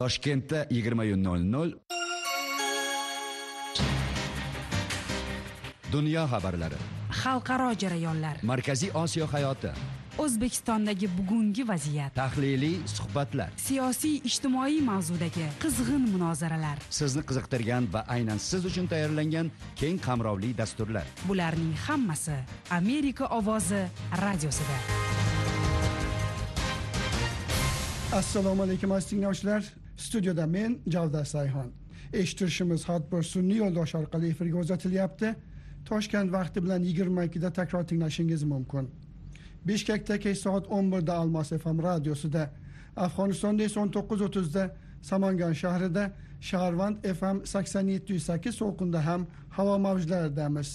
Toshkentda 20:00 Dunyo xabarlari, xalqaro jarayonlar, Markaziy Osiyo hayoti, O'zbekistondagi bugungi vaziyat, tahliliy suhbatlar, siyosiy ijtimoiy mavzudagi qizg'in munozaralar, sizni qiziqtirgan va aynan siz uchun tayyorlangan keng qamrovli dasturlar. Bularning hammasi Amerika ovozi radiosida. Assalomu alaykum aziz tinglovchilar. Studiyada men Javdar Sayxon. Eshittirishimiz har bir sun'iy yo'ldosh orqali efirga uzatilyapti. Toshkent vaqti bilan 22 da takror tinglashingiz mumkin. Bishkekda kech soat 11 da Almos FM radiosida, Afg'onistonda esa 19:30 da Samangan shahrida, Shaharvand FM 87.8 to'lqinda ham havo mavjlaridamiz.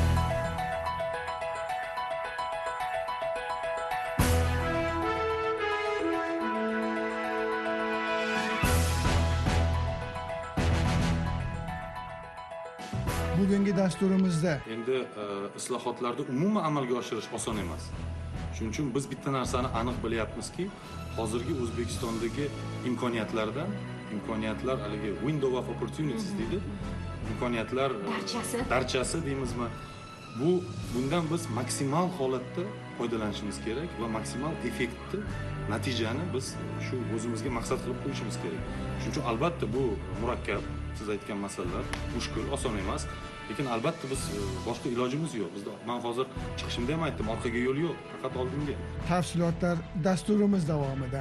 Bugungi dasturimizda endi islohotlarni umuman amalga oshirish oson emas. Shuning uchun biz bitta narsani aniq bilyapmizki, hozirgi O'zbekistondagi imkoniyatlar haligi window of opportunities deydi. Imkoniyatlar darchasi deymizmi? Bundan biz maksimal holatda foydalanishimiz kerak va maksimal effektni, natijani biz shu o'zimizga maqsad qilib qo'yishimiz kerak. Shuning uchun albatta bu murakkab, siz aytgan masalalar mushkul, oson emas. Lekin albatta biz boshqa ilojimiz yo'q. Bizda men hozir chiqishimda ham aytdim, orqaga yo'l yo'q, faqat oldinga. Tafsilotlar dasturimiz davomida.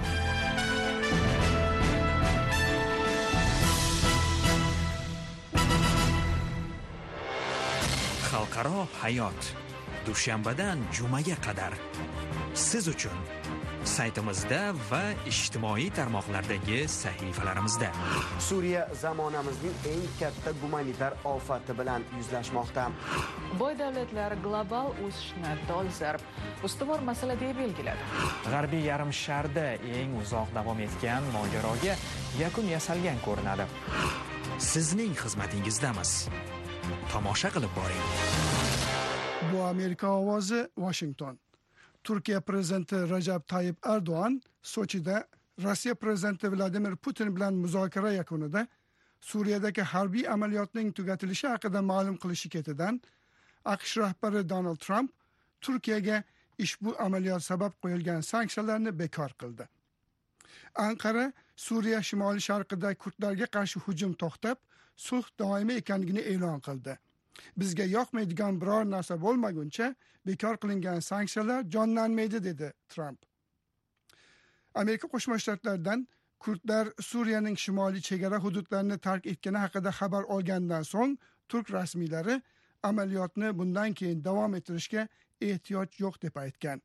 Xalqaro hayot dushanbadan jumaga qadar siz uchun saytimizda va ijtimoiy tarmoqlardagi sahifalarimizda. Suriya zamonamizning eng katta gumanitar ofati bilan yuzlashmoqda. Boy davlatlar global o'sishni dolzarb ustuvor masala deb belgiladi. G'arbiy yarim sharda eng uzoq davom etgan mojaroga yakun yasalgan ko'rinadi. Sizning xizmatingizdamiz. Tomosha qilib boring. Bu Amerika ovozi, Washington. Turkiya prezidenti Rajab Tayyip Erdo'g'an Sochida Rossiya prezidenti Vladimir Putin bilan muzokara yakunida Suriyadagi harbiy amaliyotning tugatilishi haqida ma'lum qilishi ketidan AQSh rahbari Donald Trump Turkiyaga ushbu amaliyot sabab qo'yilgan sanksiyalarni bekor qildi. Anqara Suriya shimoli sharqida kurdlarga qarshi hujum to'xtab, sulh doimiy ekanligini e'lon qildi. Bizga yoqmaydigan biror narsa bo'lmaguncha bekor qilingan sanksiyalar jonlanmaydi, dedi Trump. Amerika Qo'shma Shtatlaridan kurdlar Suriyaning shimoliy chegara hududlarini tark etgani haqida xabar olgandan so'ng turk rasmiylari amaliyotni bundan keyin davom ettirishga ehtiyoj yo'q deb aytgan.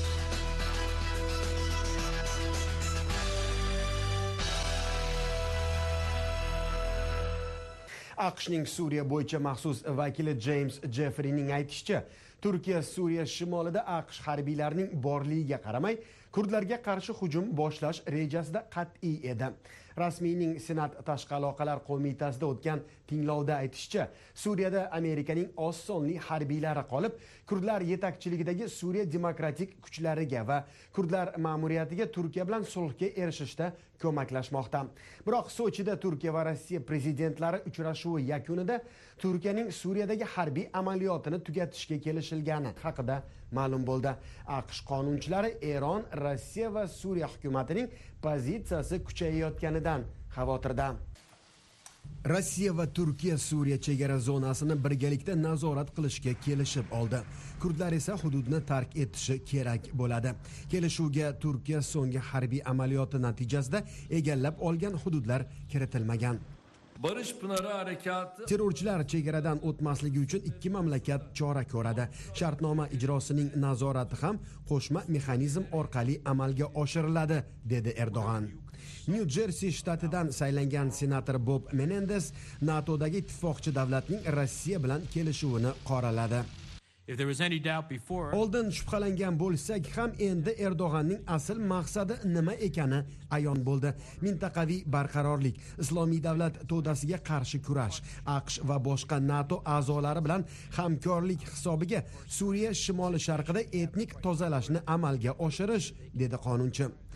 AQShning Suriya bo'yicha maxsus vakili James Jeffrey'ning aytishicha, Turkiya Suriya shimolida AQSh harbiylarining borligiga qaramay, kurdlarga qarshi hujum boshlash rejasida qat'iy edi. Rasmiyning Senat tashqi aloqalar qo'mitasida o'tgan tinglovda aytishicha, Suriyada Amerikaning oz sonli harbiylari qolib, kurdlar yetakchiligidagi Suriya demokratik kuchlariga va kurdlar ma'muriyatiga Turkiya bilan sulhga erishishda ko'maklashmoqda. Biroq Sochida Turkiya va Rossiya prezidentlari uchrashuvi yakunida Turkiyaning Suriyadagi harbiy amaliyotini tugatishga kelishilgani haqida ma'lum bo'ldi. AQSh qonunchilari Eron, Rossiya va Suriya hukumatining pozitsiyasi kuchayayotganidan xavotirda. Rossiya va Turkiya Suriya chegara zonasini birgalikda nazorat qilishga kelishib oldi. Kurdlar esa hududni tark etishi kerak bo'ladi. Kelishuvga Turkiya so'nggi harbiy amaliyoti natijasida egallab olgan hududlar kiritilmagan. Barış Pınarı Harekatı Terrorchilar chegaradan o'tmasligi uchun ikki mamlakat chora ko'radi. Shartnoma ijrosining nazorati ham qo'shma mexanizm orqali amalga oshiriladi, dedi Erdo'g'an. New Jersey shtatidan saylangan senator Bob Menendez NATOdagi ittifoqchi davlatning Rossiya bilan kelishuvini qoraladi. Oldin shubhalangan bo'lsak ham endi Erdo'g'anning asl maqsadi nima ekani ayon bo'ldi. Mintaqaviy barqarorlik, islomiy davlat to'dasiga qarshi kurash, AQSh va boshqa NATO a'zolari bilan hamkorlik hisobiga Suriya shimoli sharqida etnik tozalashni amalga oshirish, dedi qonunchi.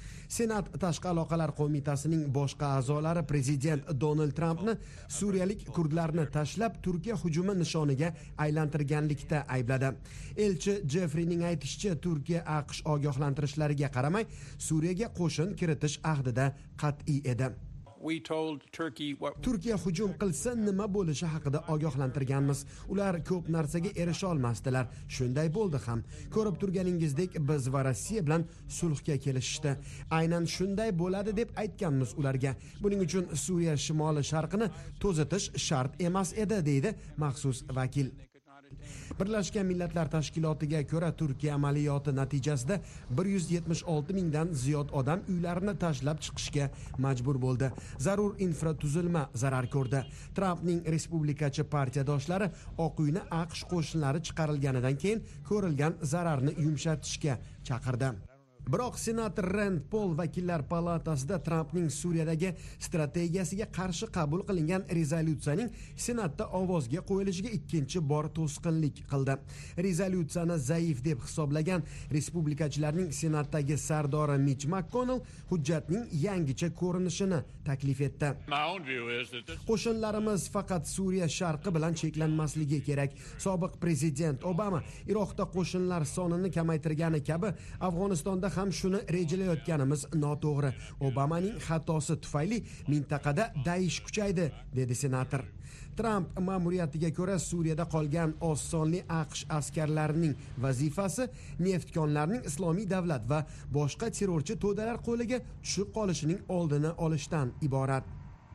Senat Tashqi aloqalar qo'mitasining boshqa a'zolari prezident Donald Trampni suriyalik kurdlarni tashlab Turkiya hujumi nishoniga aylantirganlikda aybladi. Elchi Jeffreyning aytishicha, Turkiya AQSh ogohlantirishlariga qaramay Suriyaga qo'shin kiritish ahdida qat'iy edi. Turkiya hujum qilsa nima bo'lishi haqida ogohlantirganmiz. Ular ko'p narsaga erisha olmasdilar. Shunday bo'ldi ham. Ko'rib turganingizdek, biz va Rossiya bilan sulhga kelishishdi. Aynan shunday bo'ladi deb aytganmiz ularga. Buning uchun Suriya shimoli sharqini to'zitish shart emas edi, deydi maxsus vakil. Birlashgan Millatlar Tashkilotiga ko'ra, Turkiya amaliyoti natijasida 176 mingdan ziyod odam uylarini tashlab chiqishga majbur bo'ldi. Zarur infratuzilma zarar ko'rdi. Trampning respublikachi partiyadoshlari Oq uyni AQSh qo'shinlari chiqarilganidan keyin ko'rilgan zararni yumshatishga chaqirdi. Biroq senator Rand Paul vakillar palatasida Trampning Suriyadagi strategiyasiga qarshi qabul qilingan rezolyutsiyaning senatda ovozga qo'yilishiga ikkinchi bor to'sqinlik qildi. Rezolyutsiyani zaif deb hisoblagan respublikachilarning senatdagi sardori Mitch McConnell hujjatning yangicha ko'rinishini taklif etdi. Qo'shinlarimiz faqat Suriya sharqi bilan cheklanmasligi kerak. Sobiq prezident Obama Iroqda qo'shinlar sonini kamaytirgani kabi Afg'onistonda ham shuni rejalayotganimiz noto'g'ri. Obamaning xatosi tufayli mintaqada Daesh kuchaydi, dedi senator. Tramp ma'muriyatiga ko'ra Suriyada qolgan oz sonli AQSh askarlarining vazifasi neft konlarining Islomiy davlat va boshqa terrorchi to'dalar qo'liga tushib qolishining oldini olishdan iborat.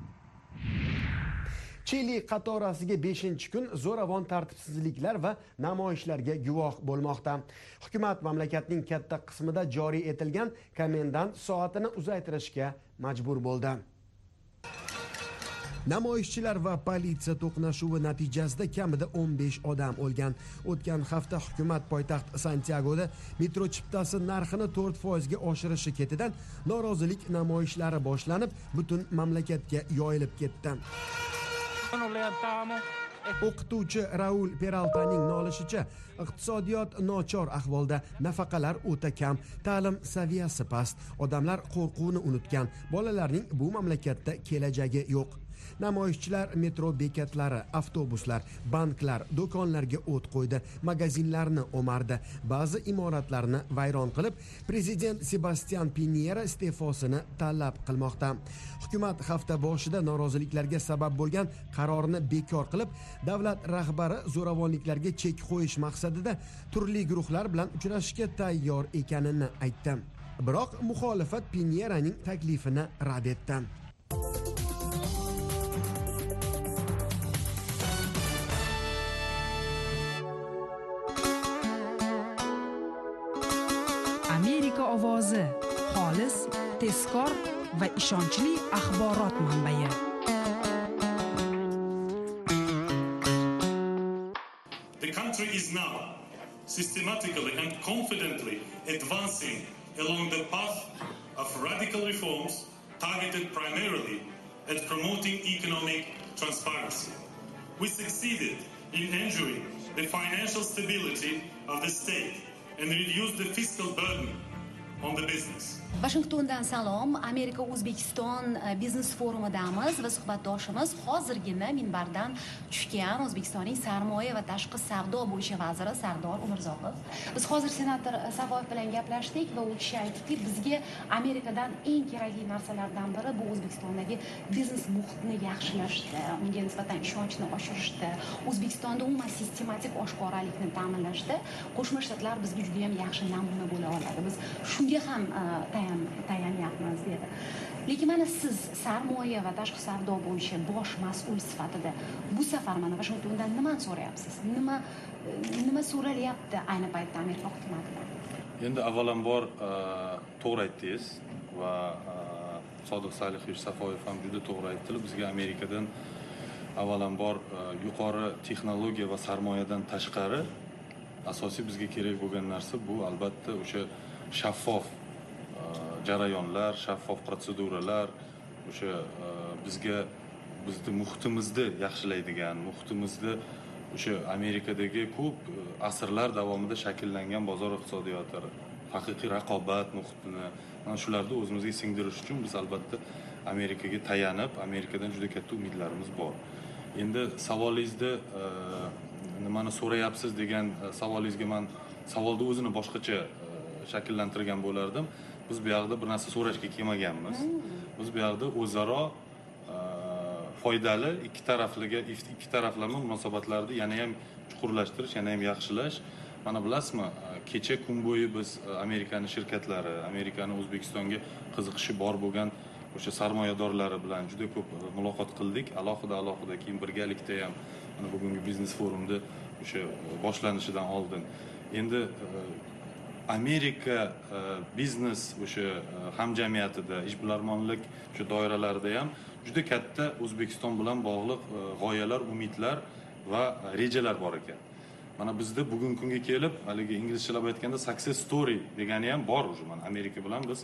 Chili qatorasiga 5-kun zo'ravon tartibsizliklar va namoyishlarga guvoh bo'lmoqda. Hukumat mamlakatning katta qismida joriy etilgan komendant soatini uzaytirishga majbur bo'ldi. Namoyishchilar va politsiya to'qnashuvi natijasida kamida 15 odam o'lgan. O'tgan hafta hukumat poytaxt Santiagoda metro chiptasi narxini 4% ga oshirishi ketidan norozilik namoyishlari boshlanib, butun mamlakatga yoyilib ketdi. O'qituvchi Raul Peraltaning nolishicha, iqtisodiyot nochor ahvolda, nafaqalar o'ta kam, ta'lim saviyasi past, odamlar qo'rquvni unutgan, bolalarning bu mamlakatda kelajagi yo'q. Namoyishchilar metro bekatlari, avtobuslar, banklar, do'konlarga o't qo'ydi, magazinlarni o'mardi, ba'zi imoratlarni vayron qilib, prezident Sebastian Piñera iste'fosini talab qilmoqda. Hukumat hafta boshida noroziliklarga sabab bo'lgan qarorni bekor qilib, davlat rahbari zo'ravonliklarga chek qo'yish maqsadida turli guruhlar bilan uchrashishga tayyor ekanini aytdi. Biroq muxolifat Piñeraning taklifini rad etdi. Amerika ovozi, xolis, tezkor va ishonchli axborot manbai. The country is now systematically and confidently advancing along the path of radical reforms targeted primarily at promoting economic transparency. We succeeded in ensuring the financial stability of the state and reduce the fiscal burden on the business. Washingtondan salom. Amerika O'zbekiston biznes forumidamiz va suhbatdoshimiz hozirgina minbardan tushgan O'zbekistonning sarmoya va tashqi savdo bo'yicha vaziri Sardor Umurzoqov. Biz hozir senator Savoyev bilan gaplashdik va u kishi aytdiki, bizga Amerikadan eng kerakli narsalardan biri bu O'zbekistondagi biznes muhitni yaxshilashda, unga nisbatan ishonchni oshirishda, O'zbekistonda umuman sistematik oshkoralikni ta'minlashda Qo'shma Shtatlar bizga juda ham yaxshi namuna bo'la oladi. Biz shunga ham tayanyapmiz dedi. Lekin mana siz sarmoya va tashqi savdo bo'yicha bosh mas'ul sifatida bu safar mana Washingtondan nimani so'rayapsiz? Nima so'ralyapti ayni paytda Amerika hukumatidan? Endi avvalambor to'g'ri aytdingiz va Sodiq Salixovich Safoyev ham juda to'g'ri aytdilar. Bizga Amerikadan avvalambor yuqori texnologiya va sarmoyadan tashqari asosiy bizga kerak bo'lgan narsa bu albatta o'sha shaffof jarayonlar, shaffof protseduralar, o'sha bizni muhitimizni yaxshilaydigan, muhitimizni o'sha Amerikadagi ko'p asrlar davomida shakllangan bozor iqtisodiyotlari haqiqiy raqobat muhitini mana shularni o'zimizga singdirish uchun biz albatta Amerikaga tayanib, Amerikadan juda katta umidlarimiz bor. Endi savolingizda nimani so'rayapsiz degan savolingizga men savolni o'zini boshqacha shakllantirgan bo'lardim. Biz bu yoqda bir narsa so'rashga kelmaganmiz. Biz bu yoqda o'zaro foydali ikki taraflama munosabatlarni yana ham chuqurlashtirish, yana ham yaxshilash. Mana bilasizmi, kecha kun bo'yi biz Amerikaning shirkatlari, Amerikaning O'zbekistonga qiziqishi bor bo'lgan o'sha sarmoyadorlari bilan juda ko'p muloqot qildik. Alohida keyin birgalikda ham mana bugungi biznes forumda o'sha boshlanishidan oldin. Endi Amerika biznes o'sha hamjamiyatida, ishbilarmonlik o'sha doiralarida ham juda katta O'zbekiston bilan bog'liq g'oyalar, umidlar va rejalar bor ekan. Mana bizda bugungi kunga kelib, haligi inglizchalab aytganda success story degani ham bor o'sha. Mana Amerika bilan biz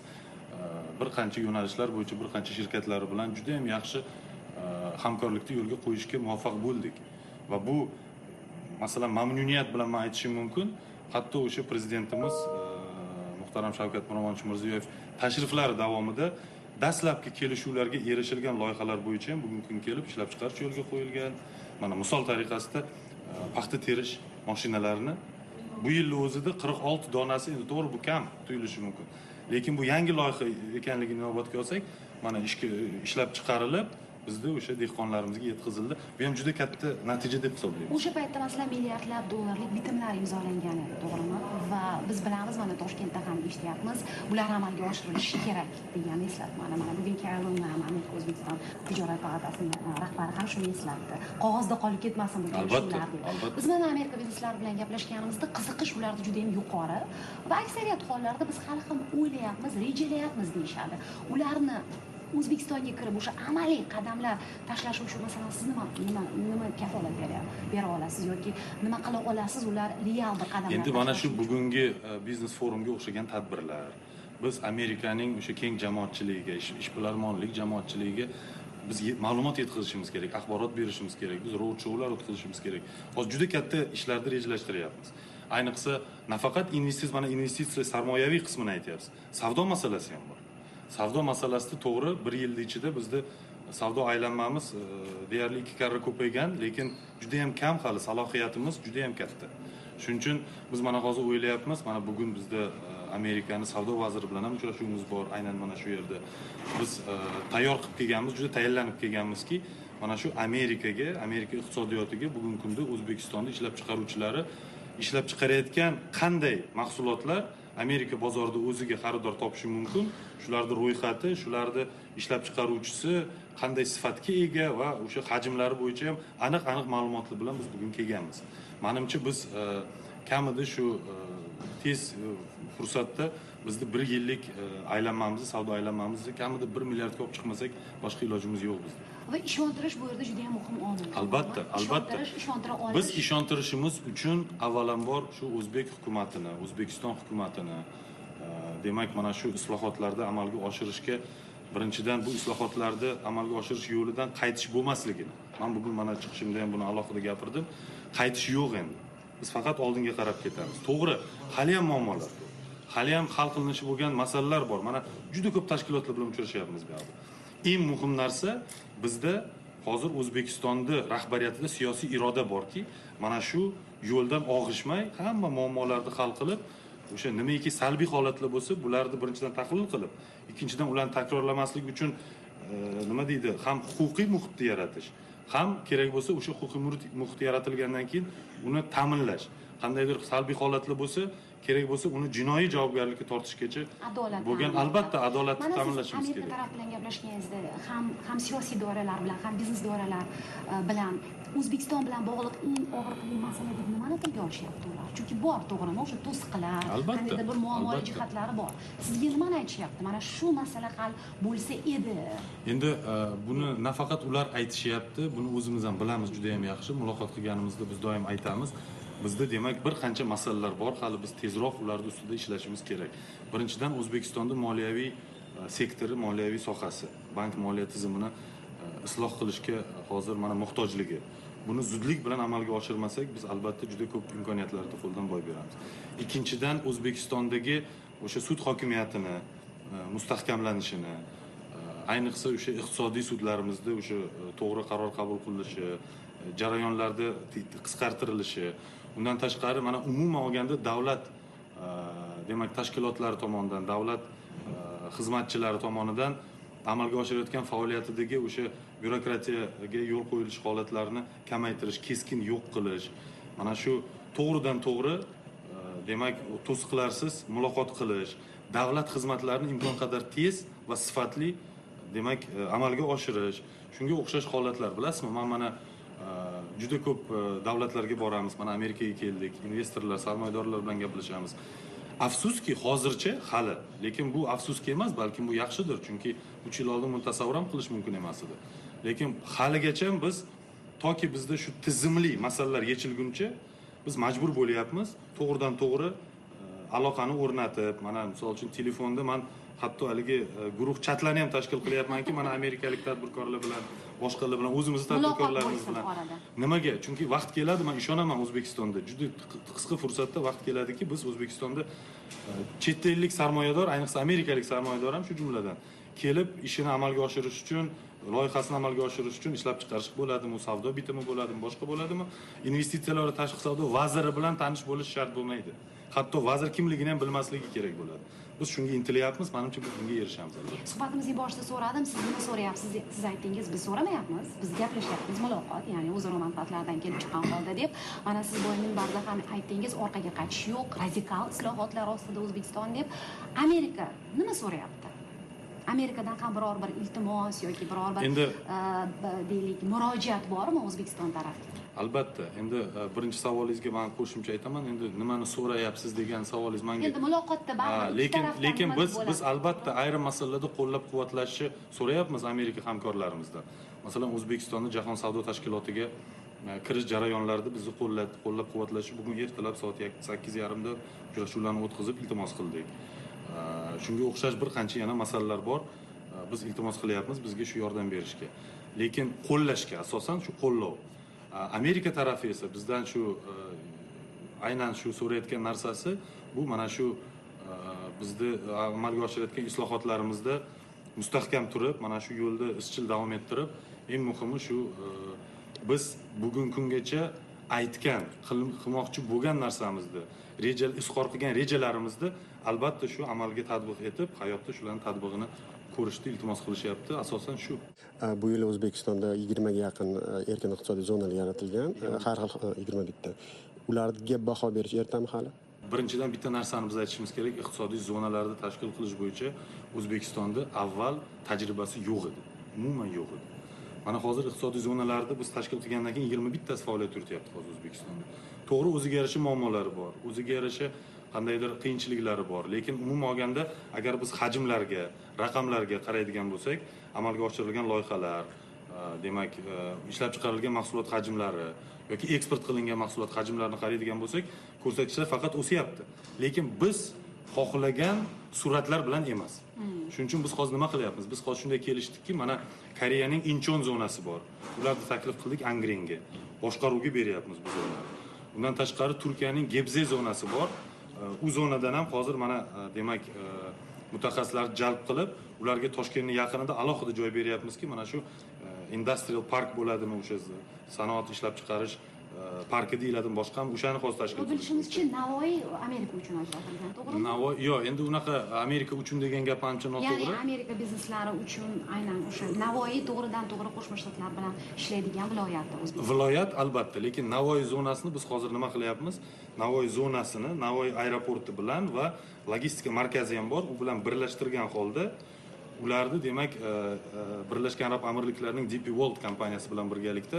bir qancha yo'nalishlar bo'yicha bir qancha shirkatlari bilan juda ham yaxshi hamkorlikni yo'lga qo'yishga muvaffaq bo'ldik. Va bu masalan mamnuniyat bilan men aytishim mumkin. Hatto o'sha prezidentimiz muhtaram Shavkat Mirziyoyev tashriflari davomida dastlabki kelishuvlarga erishilgan loyihalar bo'yicha ham bugungi kun kelib ishlab chiqarish yo'lga qo'yilgan. Mana misol tariqasida paxta terish mashinalarini bu yilning o'zida 46 donasi, endi to'g'ri bu kam tuyulishi mumkin. Lekin bu yangi loyiha ekanligini inobatga olsak, mana ishlab chiqarilib, bizda o'sha dehqonlarimizga yetkazildi. Bu ham juda katta natija deb hisoblaymiz. O'sha paytda masalan milliardlab dollarlik bitimlar imzolangan edi, to'g'rimi? Va biz bilamiz, mana Toshkentda ham eshityapmiz, bular amalga oshirilishi kerak deganini eslatdi. Mana bugun Carolina Amerika O'zbekiston tijorat palatasining rahbari ham shuni eslatdi. Qog'ozda qolib ketmasin bu kelishuvlar. Biz mana Amerika bizneslari bilan gaplashganimizda qiziqish ularda juda ham yuqori va aksariyat hollarda biz hali ham o'ylayapmiz, rejalayapmiz deyishadi. Ularni O'zbekistonga kirib o'sha amaliy qadamlar tashlash uchun masalan siz nima kafolat bera olasiz yoki nima qila olasiz ular real bir qadamlar. Endi mana shu bugungi biznes forumga o'xshagan tadbirlar biz Amerikaning o'sha keng jamoatchiligiga, ishbilarmonlik jamoatchiligiga biz ma'lumot yetkazishimiz kerak, axborot berishimiz kerak, biz road showlar o'tkazishimiz kerak. Hozir juda katta ishlarni rejalashtiryapmiz. Ayniqsa nafaqat investitsiya sarmoyaviy qismini aytyapsiz. Savdo masalasi ham bor. Savdo masalasida to'g'ri, bir yil ichida bizda savdo aylanmamiz deyarli 2 karra ko'paygan, lekin juda ham kam, hali salohiyatimiz juda ham katta. Shuning uchun biz mana hozir o'ylayapmiz, mana bugun bizda Amerikaning savdo vaziri bilan ham uchrashuvimiz bor, aynan mana shu yerda. Biz tayyor qilib kelganmiz, juda tayyorlanib kelganmizki, mana shu Amerika iqtisodiyotiga bugungi kunda O'zbekistonda ishlab chiqaruvchilari ishlab chiqarayotgan qanday mahsulotlar Amerika bozorida o'ziga xaridor topishi mumkin, shularning ro'yxati, shularning ishlab chiqaruvchisi qanday sifatga ega va o'sha hajmlari bo'yicha ham aniq ma'lumotlar bilan biz bugun kelganmiz. Menimcha biz kamida shu tez fursatda bizning 1 yillik aylanmamizni, savdo aylanmamizni kamida 1 milliardga olib chiqmasak boshqa ilojimiz yo'q bizda. Va ishontirish bu yerda juda ham muhim omil. Albatta. Biz ishontirishimiz uchun avvalambor shu o'zbek hukumatini, O'zbekiston hukumatini, demak mana shu islohotlarda amalga oshirishga birinchidan bu islohotlarni amalga oshirish yo'lidan qaytish bo'lmasligini. Men bugun mana chiqishimda ham buni alohida gapirdim. Qaytish yo'q endi. Biz faqat oldinga qarab ketamiz. To'g'ri, hali ham muammolar bor. Hali ham hal qilinishi bo'lgan masalalar bor. Mana juda ko'p tashkilotlar bilan uchrashyapmiz bu yerda. Eng muhim narsa bizda hozir O'zbekistonda rahbariyatida siyosiy iroda borki, mana shu yo'ldan og'ishmay hamma muammolarni hal qilib, o'sha nimaiki salbiy holatlar bo'lsa, bularni birinchidan tahlil qilib, ikkinchidan ularni takrorlamaslik uchun nima deydi, ham huquqiy muhitni yaratish, ham kerak bo'lsa o'sha huquqiy muhit yaratilgandan keyin uni ta'minlash. Qandaydir salbiy holatlar bo'lsa, kerak bo'lsa uni jinoiy javobgarlikka tortishgacha bo'lgan albatta adolatni ta'minlashimiz kerak. Amerika taraf bilan gaplashganingizda ham siyosiy doiralar bilan, ham biznes doiralar bilan O'zbekiston bilan bog'liq eng og'riqli masala deb nimani tilga olishyapti ular? Chunki bor, to'g'rimi? O'sha to'siqlar, qandaydir bir muammoli jihatlari bor. Sizga nimani aytishyapti? Mana shu masala hal bo'lsa edi. Endi buni nafaqat ular aytishyapti, buni o'zimiz ham bilamiz juda ham yaxshi. Muloqot qilganimizda biz doim aytamiz. Bizda demak bir qancha masalalar bor, hali biz tezroq ularning ustida ishlashimiz kerak. Birinchidan O'zbekistonda moliyaviy sektori, moliyaviy sohasi, bank moliya tizimini isloh qilishga hozir mana muhtojligi. buni zudlik bilan amalga oshirmasak biz albatta juda ko'p imkoniyatlarni qo'ldan boy beramiz. Ikkinchidan, O'zbekistondagi o'sha sud hokimiyatini mustahkamlanishini, ayniqsa o'sha iqtisodiy sudlarimizda o'sha to'g'ri qaror qabul qilinishi, jarayonlarda qisqartirilishi, undan tashqari mana umuman olganda davlat demak tashkilotlari tomonidan, davlat xizmatchilari tomonidan amalga oshirayotgan faoliyatidagi o'sha byurokratiyaga yo'l qo'yilish holatlarini kamaytirish, keskin yo'q qilish, mana shu to'g'ridan to'g'ri demak to'siqlarsiz muloqot qilish, davlat xizmatlarini imkon qadar tez va sifatli demak amalga oshirish, shunga o'xshash holatlar. Bilasizmi, men mana juda ko'p davlatlarga boramiz, mana Amerikaga keldik, investorlar, sarmoyadorlar bilan gaplashamiz. Afsuski hozircha hali, lekin bu afsuski emas, balkim bu yaxshidir, chunki 3 yil oldin buni tasavvur ham qilish mumkin emas edi. Lekin haligacha biz toki bizda shu tizimli masalalar yechilguncha biz majbur bo'lyapmiz to'g'ridan to'g'ri aloqani o'rnatib, mana misol uchun telefonda men hatto haligi guruh chatlarni ham tashkil qilyapmanki, mana amerikalik tadbirkorlar bilan, boshqalar bilan, o'zimizning tadbirkorlarimiz bilan. Nimaga? Chunki vaqt keladi, men ishonaman, O'zbekistonda juda qisqa fursatda vaqt keladiki, biz O'zbekistonda chet ellik sarmoyador, ayniqsa amerikalik sarmoyador ham shu jumladan kelib ishini amalga oshirish uchun, loyihasini amalga oshirish uchun ishlab chiqarish bo'ladimi, savdo bitimi bo'ladimi, boshqa bo'ladimi, investitsiyalar va tashqi savdo vaziri bilan tanish bo'lish shart bo'lmaydi. Hatto vazir kimligini ham bilmasligi kerak bo'ladi. Biz shunga intilyapmiz, menimcha biz bunga erishamiz. Suhbatimizning boshida so'radim, siz nima so'rayapsiz? Siz aytdingiz, biz so'ramayapmiz, biz gaplashyapmiz, muloqot, ya'ni o'zaro manfaatlardan kelib chiqqan holda deb. Mana siz bu minbarda ham aytdingiz, orqaga qaytish yo'q, radikal islohotlar ostida O'zbekiston deb. Amerika nima so'rayapti? Amerikadan ham biror bir iltimos yoki biror bir deylik murojaat bormi O'zbekiston tarafiga? Albatta. Endi birinchi savolingizga men qo'shimcha aytaman. Endi nimani so'rayapsiz degan savolingiz menga. Endi muloqotda baribir lekin biz albatta ayrim masalalarda qo'llab-quvvatlashni so'rayapmiz Amerika hamkorlarimizdan. Masalan, O'zbekistonni Jahon savdo tashkilotiga kirish jarayonlarida bizni qo'llab-quvvatlashi bugun ertalab soat 8:30 da uchrashuvlarni o'tkazib iltimos qildik. Shunga o'xshash bir qancha yana masalalar bor. Biz iltimos qilyapmiz bizga shu yordam berishga. Lekin qo'llashga asosan shu qo'llov. Amerika tarafi esa bizdan shu aynan shu so'rayotgan narsasi bu mana shu bizni amalga oshirayotgan islohotlarimizda mustahkam turib, mana shu yo'lda izchil davom ettirib, eng muhimi shu biz bugun kungacha aytgan, qilmoqchi bo'lgan narsamizni, izhor qilgan rejalarimizni albatta shu amalga tatbiq etib, hayotda shularning tatbiqini ko'rishni iltimos qilishyapti. Asosan shu. Bu yil O'zbekistonda 20 ga yaqin erkin iqtisodiy zonalar yaratilgan, har xil 21 ta. Ularga baho berish ertami hali? Birinchidan bitta narsani biz aytishimiz kerak, iqtisodiy zonalarni tashkil qilish bo'yicha O'zbekistonda avval tajribasi yo'q edi. Umuman yo'q edi. Mana hozir iqtisodiy zonalarni biz tashkil qilgandan keyin 21 tasi faoliyat yurityapti hozir O'zbekistonda. To'g'ri, o'ziga yarasha muammolari bor, o'ziga yarasha qandaydir qiyinchiliklari bor, lekin umuman olganda agar biz hajmlarga, raqamlarga qaraydigan bo'lsak, amalga oshirilgan loyihalar, demak, ishlab chiqarilgan mahsulot hajmlari yoki eksport qilingan mahsulot hajmlarini qaraydigan bo'lsak, ko'rsatkichlar faqat o'syapti. Lekin biz xohlagan suratlar bilan emas. Shuning uchun biz hozir nima qilyapmiz? Biz hozir shunday kelishdikki, mana Koreyaning Incheon zonasi bor. Ularni taklif qildik Angrenga. Boshqaruvga beryapmiz biz ularni. Undan tashqari Turkiyaning Gebze zonasi bor. U zonadan ham hozir mana demak mutaxassislarni jalb qilib, ularga Toshkentning yaqinida alohida joy beryapmizki, mana shu industrial park bo'ladimi, o'sha sanoat ishlab chiqarish parki deyiladimi, boshqa ham o'shani hozir tashkil qildik. Bilishimizcha Navoiy Amerika uchun ajratilgan, to'g'rimi? Navoiy, yo'q, endi unaqa Amerika uchun degan gap ancha noto'g'ri. Ya'ni Amerika bizneslari uchun aynan o'sha Navoiy to'g'ridan to'g'ri Qo'shma Shtatlar bilan ishlaydigan viloyatda O'zbekiston. Viloyat albatta, lekin Navoiy zonasini biz hozir nima qilyapmiz? Navoiy zonasini Navoiy aeroporti bilan va logistika markazi ham bor, u bilan birlashtirgan holda ularni demak Birlashgan Arab Amirliklarining DP World kompaniyasi bilan birgalikda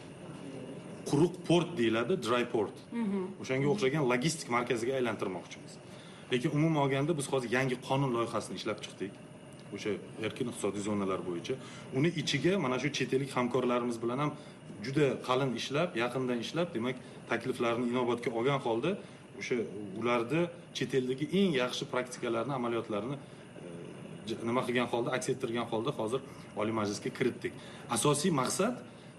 quruq port deyiladi, dry port. O'shanga o'xshagan logistik markaziga aylantirmoqchimiz. Lekin umuman olganda biz hozir yangi qonun loyihasini ishlab chiqdik. O'sha erkin iqtisodiy zonalar bo'yicha. Uni ichiga mana shu chet ellik hamkorlarimiz bilan ham juda qalin ishlab, yaqindan ishlab, demak, takliflarni inobatga olgan holda o'sha ularda chet eldagi eng yaxshi praktikalarni, amaliyotlarni nima qilgan holda, aks ettirgan holda hozir Oliy Majlisga kiritdik. Asosiy maqsad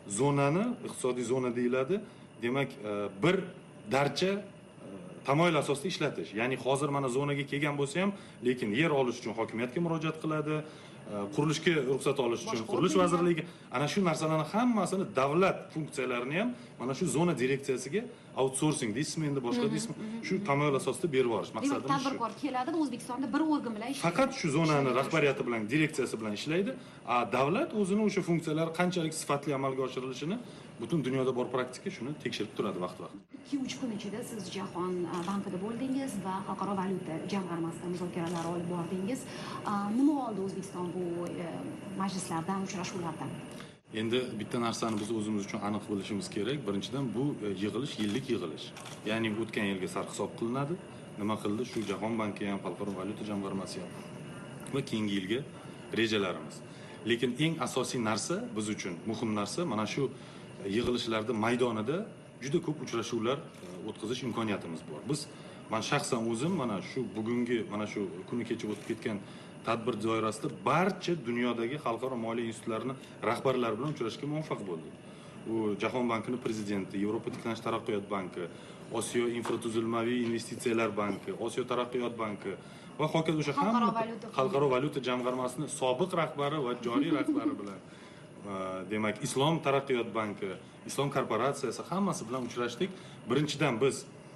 zonani, iqtisodiy zona deyiladi. Demak, bir darcha tamoyil asosida ishlatish. Ya'ni hozir mana zonaga kelgan bo'lsa ham, lekin yer olish uchun hokimiyatga murojaat qiladi, qurilishga ruxsat olish uchun qurilish vazirligiga, ana shu narsalarning hammasini davlat funksiyalarini ham mana shu zona direksiyasiga outsourcing deysizmi endi boshqa deysizmi, shu tamoyil asosida berib yuborish maqsadimiz shu. Tadbirkor keladi va O'zbekistonda bir organ bilan ishlaydi. Faqat shu zonani rahbariyati bilan, direksiyasi bilan ishlaydi. Davlat o'zini o'sha funksiyalari qanchalik sifatli amalga oshirilishini butun dunyoda bor praktika shuni tekshirib turadi vaqt-vaqt. 2-3 kun ichida siz Jahon bankida bo'ldingiz va Xalqaro valyuta jamg'armasida muzokaralar olib bordingiz. Nima oldi O'zbekiston bu majlislardan, uchrashuvlardan? Endi bitta narsani biz o'zimiz uchun aniq bilishimiz kerak. Birinchidan bu yig'ilish yillik yig'ilish. Ya'ni o'tgan yilga sarhisob qilinadi. Nima qildi shu Jahon banki ham, Xalqaro valyuta jamg'armasi ham va keyingi yilga rejalarimiz. Lekin eng asosiy narsa biz uchun muhim narsa mana shu yig'ilishlarda maydonida juda ko'p uchrashuvlar o'tkazish imkoniyatimiz bor. Biz men shaxsan o'zim mana shu bugungi mana shu kuni kecha o'tib ketgan tadbir doirasida barcha dunyodagi xalqaro moliya institutlarining rahbarlari bilan uchrashishga muvaffaq bo'ldik. U Jahon bankining prezidenti, Yevropa tiklanish taraqqiyot banki, Osiyo infratuzilmaviy investitsiyalar banki, Osiyo taraqqiyot banki va hokazo o'sha hamma xalqaro valyuta jamg'armasining sobiq rahbari va joriy rahbari bilan demak Islom taraqqiyot banki, Islom korporatsiyasi hammasi bilan uchrashdik. Birinchidan biz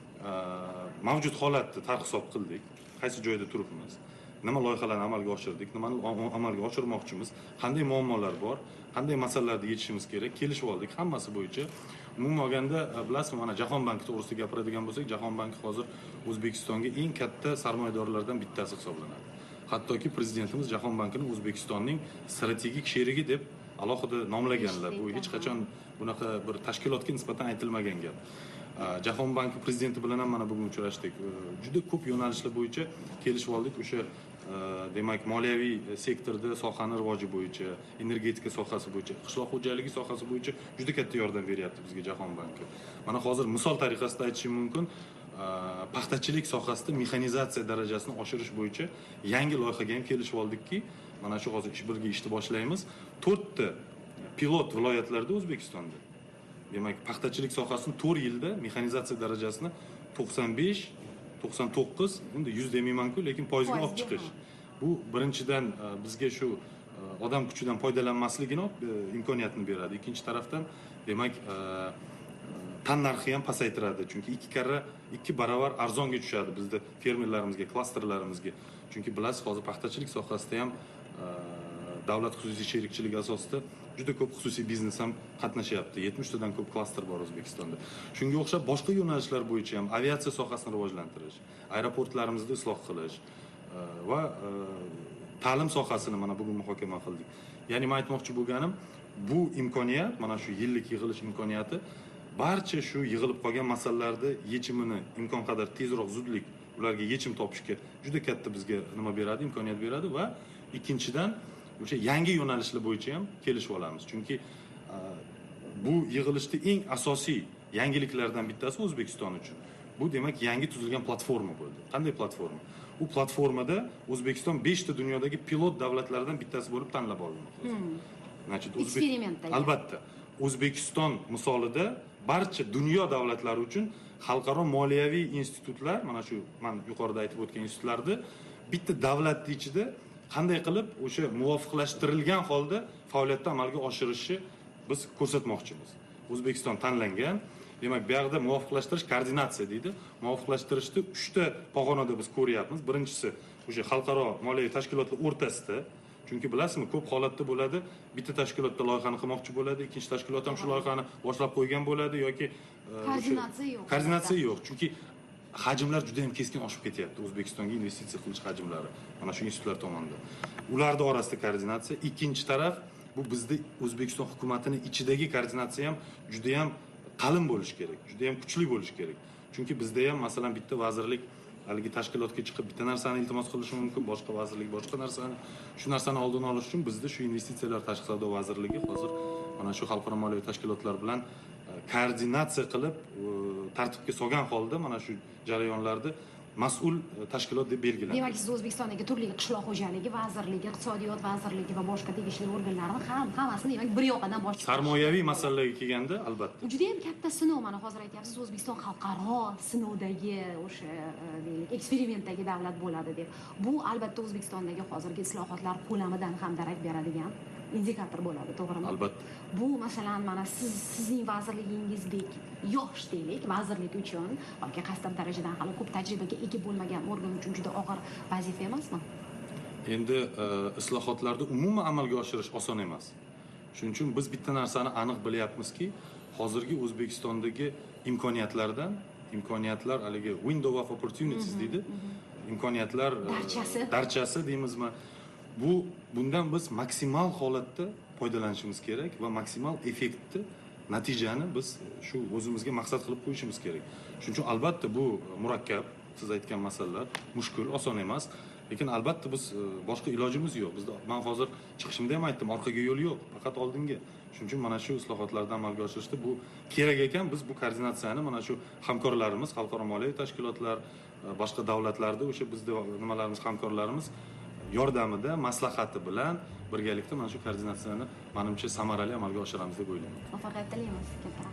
mavjud holatni tarhisob qildik. Qaysi joyda turibmiz? Nima loyihalarni amalga oshirdik, nimani amalga oshirmoqchimiz, qanday muammolar bor, qanday masalalarni yechishimiz kerak, kelishib oldik hammasi bo'yicha. Umuman olganda, bilasizmi, mana Jahon banki to'g'risida gapiradigan bo'lsak, Jahon banki hozir O'zbekistonga eng katta sarmoyadorlardan bittasi hisoblanadi. Hattoki prezidentimiz Jahon bankining O'zbekistonning strategik sherigi deb alohida nomlaganlar. Bu hech qachon bunaqa bir tashkilotga nisbatan aytilmagan gap. Jahon banki prezidenti bilan ham mana bugun uchrashdik. Juda ko'p yo'nalishlar bo'yicha kelishib oldik. O'sha demak moliyaviy sektorda sohani rivoji bo'yicha, energetika sohasi bo'yicha, qishloq xo'jaligi sohasi bo'yicha juda katta yordam beryapti bizga Jahon banki. Mana hozir misol tariqasida aytishim mumkin, paxtachilik sohasida mexanizatsiya darajasini oshirish bo'yicha yangi loyihaga ham kelishib oldikki, mana shu hozir birga ishni boshlaymiz. 4 ta pilot viloyatlarda O'zbekistonda. Demak, paxtachilik sohasini 4 yilda mexanizatsiya darajasini 95, 99, endi 100 demayman-ku, lekin foizga olib chiqish. Bu birinchidan bizga shu odam kuchidan foydalanmasligini imkoniyatini beradi. Ikkinchi tarafdan, demak, tan narxi ham pasaytiradi. Chunki 2 barobar arzonga tushadi bizda fermerlarimizga, klasterlarimizga. Chunki bilasiz, hozir paxtachilik sohasida ham davlat xususiy sherikchilik asosida juda ko'p xususiy biznes ham qatnashyapti. 70 tadan ko'p klaster bor O'zbekistonda. Shunga o'xshab boshqa yo'nalishlar bo'yicha ham aviatsiya sohasini rivojlantirish, aeroportlarimizni isloh qilish va ta'lim sohasini mana bugun muhokama qildik. Ya'ni men aytmoqchi bo'lganim, bu imkoniyat, mana shu yillik yig'ilish imkoniyati barcha shu yig'ilib qolgan masalalarni yechimini imkon qadar tezroq, zudlik ularga yechim topishga juda katta bizga nima beradi, imkoniyat beradi va ikkinchidan o'sha yangi yo'nalishlar bo'yicha ham kelishib olamiz. Chunki bu yig'ilishda eng asosiy yangiliklardan bittasi O'zbekiston uchun. Bu demak yangi tuzilgan platforma bo'ldi. Qanday platforma? U platformada O'zbekiston 5 ta dunyodagi pilot davlatlardan bittasi bo'lib tanlab olinmoqda. Eksperiment. Albatta. O'zbekiston misolida barcha dunyo davlatlari uchun xalqaro moliyaviy institutlar, mana shu men yuqorida aytib o'tgan institutlarni bitta davlatning ichida qanday qilib o'sha muvofiqlashtirilgan holda faoliyatni amalga oshirishni biz ko'rsatmoqchimiz. O'zbekiston tanlangan. Demak, bu yerda muvofiqlashtirish koordinatsiya deydi. Muvofiqlashtirishni 3 ta pog'onada biz ko'ryapmiz. Birinchisi o'sha xalqaro moliyaviy tashkilotlar o'rtasida. Chunki bilasizmi, ko'p holatda bo'ladi, bitta tashkilotda loyihani qilmoqchi bo'ladi, ikkinchi tashkilot ham shu loyihani boshlab qo'ygan bo'ladi yoki koordinatsiya yo'q. Chunki hajmlar juda ham keskin oshib ketyapti O'zbekistonga investitsiya qilish hajmlari. Mana shu institutlar tomonidan. Ularning orasida koordinatsiya, ikkinchi taraf bu bizda O'zbekiston hukumatining ichidagi koordinatsiya ham juda ham qalin bo'lishi kerak, juda ham kuchli bo'lishi kerak. Chunki bizda ham masalan bitta vazirlik haligi tashkilotga chiqib bitta narsani iltimos qilishi mumkin, boshqa vazirlik boshqa narsani. Shu narsani oldini olish uchun bizda shu investitsiyalar tashqi savdo vazirligi hozir mana shu xalqaro moliyaviy tashkilotlar bilan koordinatsiya qilib tartibga solgan holda mana shu jarayonlarda mas'ul tashkilot deb belgilanadi. Demak, siz O'zbekistondagi turli qishloq xo'jaligi vazirligi, iqtisodiyot vazirligi va boshqa tegishli organlarni hammasini demak bir yoqadan boshlab Sarmoyaviy masalalarga kelganda albatta. Juda ham katta sinov, mana hozir aytyapsiz, O'zbekiston xalqaro sinovdagi o'sha deylik eksperimentdagi davlat bo'ladi deb. Bu albatta O'zbekistondagi hozirgi islohotlar ko'lamidan ham darak beradigan indikator bo'ladi, to'g'rimi? Albatta. Bu masalan mana sizning vazirligingizdek yosh deylik, vazirlik uchun balki qasddan darajadan hali ko'p tajribaga ega bo'lmagan organ uchun juda og'ir vazifa emasmi? Endi islohotlarni umuman amalga oshirish oson emas. Shuning uchun biz bitta narsani aniq bilyapmizki, hozirgi O'zbekistondagi imkoniyatlar haligi window of opportunities deydi. Imkoniyatlar darchasi deymizmi? Bundan biz maksimal holatda foydalanishimiz kerak va maksimal effektni, natijani biz shu o'zimizga maqsad qilib qo'yishimiz kerak. Shuning uchun albatta bu murakkab, siz aytgan masalalar mushkul, oson emas. Lekin albatta biz boshqa ilojimiz yo'q. Bizda men hozir chiqishimda ham aytdim, orqaga yo'l yo'q, faqat oldinga. Shuning uchun mana shu islohotlarni amalga oshirishda bu kerak ekan. Biz bu koordinatsiyani mana shu hamkorlarimiz, xalqaro moliyaviy tashkilotlar, boshqa davlatlarda o'sha bizda nimalarimiz, hamkorlarimiz yordamida, maslahati bilan birgalikda mana shu koordinatsiyani menimcha samarali amalga oshiramiz deb o'ylayman. Muvaffaqiyat tilaymiz.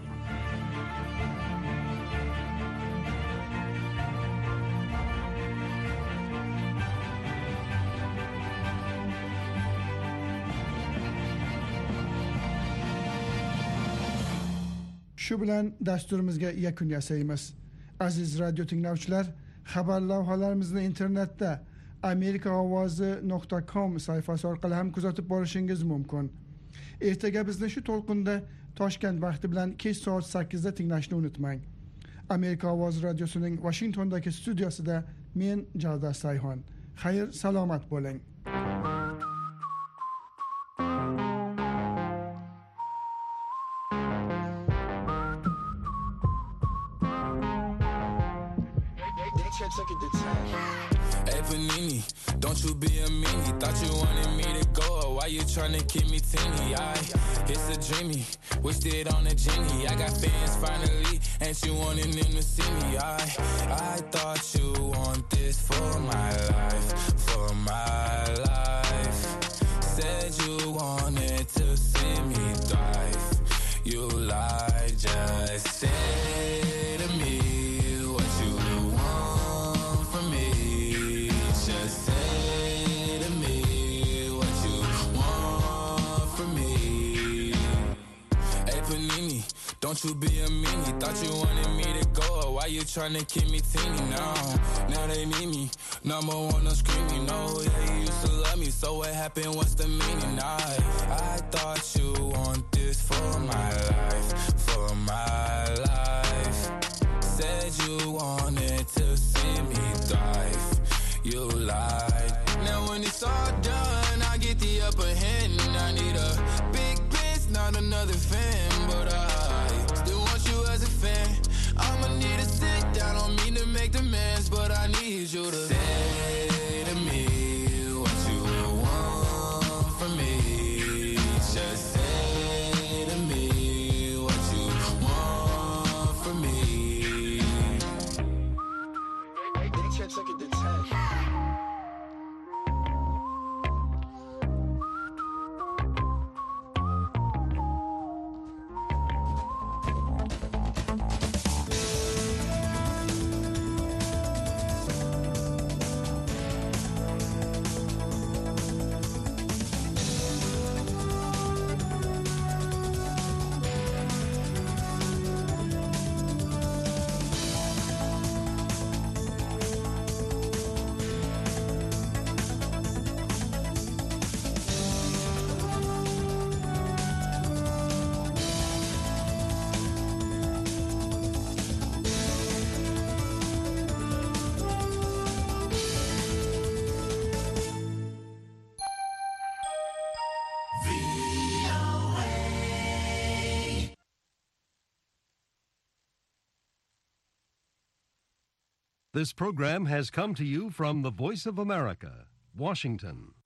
Shu bilan dasturimizga yakun yasaymiz. Aziz radio tinglovchilar, xabar lavhalarimizni internetda amerikaovozi.com sayfasi orqali ham kuzatib borishingiz mumkin. Ertaga bizni shu to'lqinda Toshkent vaqti bilan kech soat 8 da tinglashni unutmang. Amerika ovozi radiosining Washingtondagi studiyasida men Javdar Sayxon. Xayr, salomat bo'ling. Hey Panini, don't you be a meanie. Thought you wanted me to go, or why you tryna keep me teeny? It's a dreamy, wished it on a genie. I got fans finally, and you wanting them to see me. I thought you want this for my life, for my life. Said you wanted to see me thrive. You lied, just say to me what you want from me. Just say to me what you want from me. Hey Panini, don't you be a meanie. Thought you wanted me to go, or why you tryna keep me teeny? Now they need me. Number one, I'm screaming. No, yeah, you used to love me, so what happened? What's the meaning? I thought you want this for my life, for my life. Said you wanted to see me thrive. You lied. Now when it's all done, I get the upper hand. I need a big bitch, not another fan, but I still want you as a fan. I'ma need to sit down, don't mean to make demands, but I need you to say to me what you want from me. Just say to me what you want from me. This program has come to you from the Voice of America, Washington.